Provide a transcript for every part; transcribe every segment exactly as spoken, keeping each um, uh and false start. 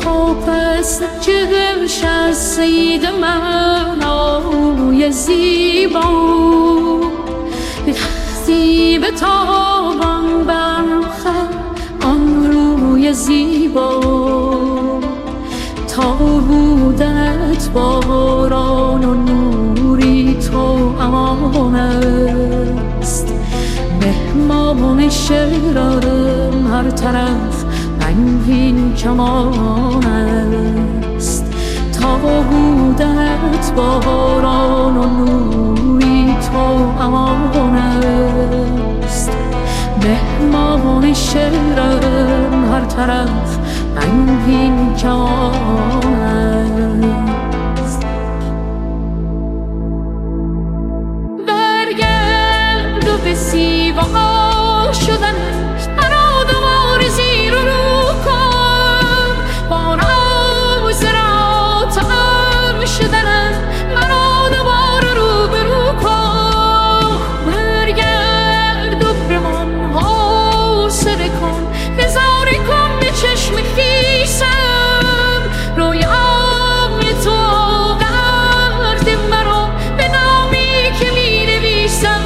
پس چشم از سید من آوی زیبا دستی به تابان برخط آن روی زیبا تا بودنت باران و نوری تو امان است مهمان شهرم هر طرف رنگین کمان است تا بودنت باران و نوری تو امان است مهمان شهرم هر طرف رنگین کمان است برگرد و به زیبا شدنت مرا دوباره زیر و رو کن با ناز را تر شدنت مرا دوباره رو به رو کن برگرد و بمان حوصله کن نظاره کن به چشم خیسم رویای تو آورد مرا به نامی که می نویسم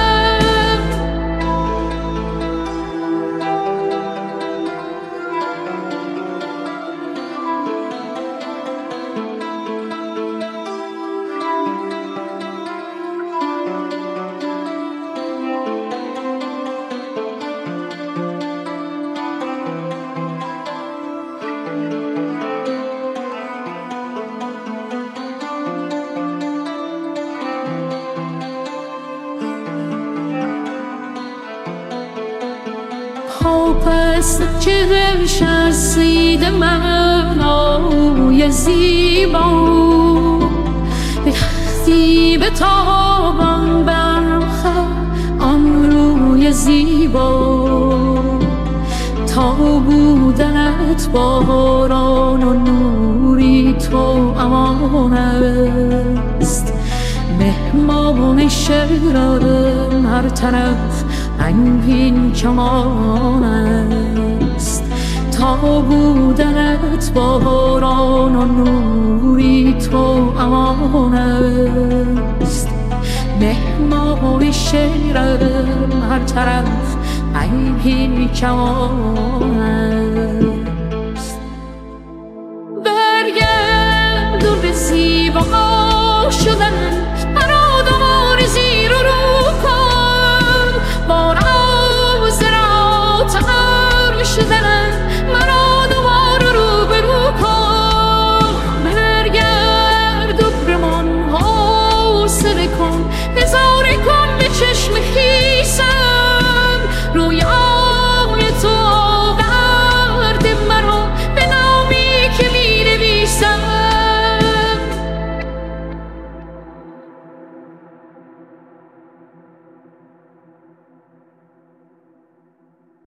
پس چشم از سید من آوی زیبا دستی به تابان برخط آن روی زیبا تا بودنت باران و نوری تو امان است مهمان شهرم هر طرف رنگین کمان است تا بودنت باران و نوری تو امان است مهمان شهرم هر طرف رنگین کمان است برگرد و به زیبا شدن